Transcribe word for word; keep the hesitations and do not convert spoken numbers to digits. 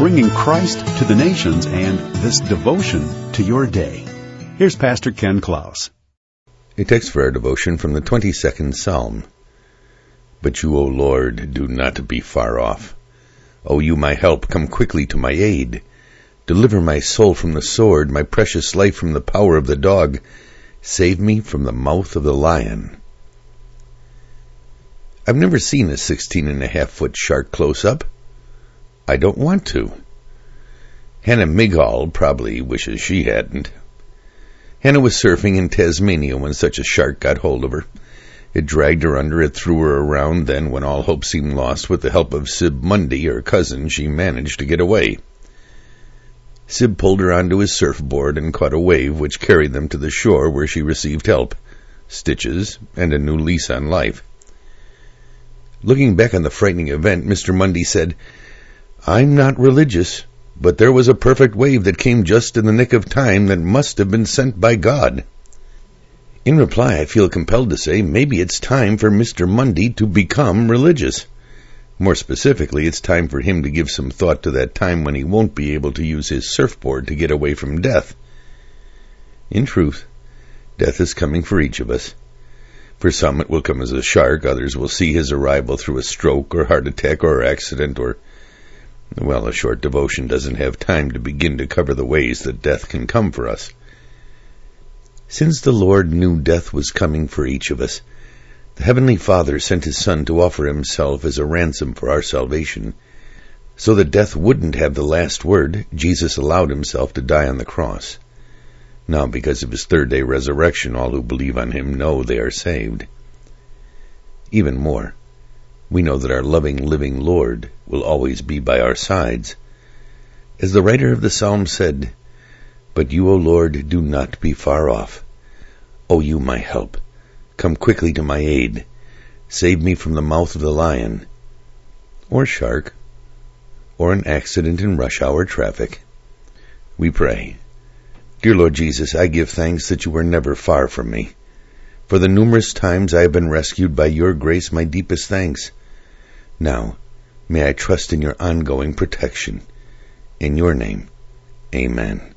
bringing Christ to the nations and this devotion to your day. Here's Pastor Ken Klaus. A text for our devotion from the twenty-second Psalm. But you, O Lord, do not be far off. O you, my help, come quickly to my aid. Deliver my soul from the sword, my precious life from the power of the dog. Save me from the mouth of the lion. I've never seen a sixteen and a half foot shark close up. I don't want to. Hannah Mighal probably wishes she hadn't. Hannah was surfing in Tasmania when such a shark got hold of her. It dragged her under, it threw her around, then when all hope seemed lost, with the help of Sib Mundy, her cousin, she managed to get away. Sib pulled her onto his surfboard and caught a wave which carried them to the shore where she received help, stitches, and a new lease on life. Looking back on the frightening event, Mister Mundy said, "I'm not religious, but there was a perfect wave that came just in the nick of time that must have been sent by God." In reply, I feel compelled to say maybe it's time for Mister Mundy to become religious. More specifically, it's time for him to give some thought to that time when he won't be able to use his surfboard to get away from death. In truth, death is coming for each of us. For some it will come as a shark, others will see his arrival through a stroke or heart attack or accident or, well, a short devotion doesn't have time to begin to cover the ways that death can come for us. Since the Lord knew death was coming for each of us, the Heavenly Father sent His Son to offer Himself as a ransom for our salvation. So that death wouldn't have the last word, Jesus allowed Himself to die on the cross. Now, because of His third-day resurrection, all who believe on Him know they are saved. Even more, we know that our loving, living Lord will always be by our sides. As the writer of the Psalm said, "But you, O Lord, do not be far off. O you, my help, come quickly to my aid. Save me from the mouth of the lion," or shark, or an accident in rush hour traffic. We pray. Dear Lord Jesus, I give thanks that you were never far from me. For the numerous times I have been rescued by your grace, my deepest thanks. Now, may I trust in your ongoing protection. In your name, amen.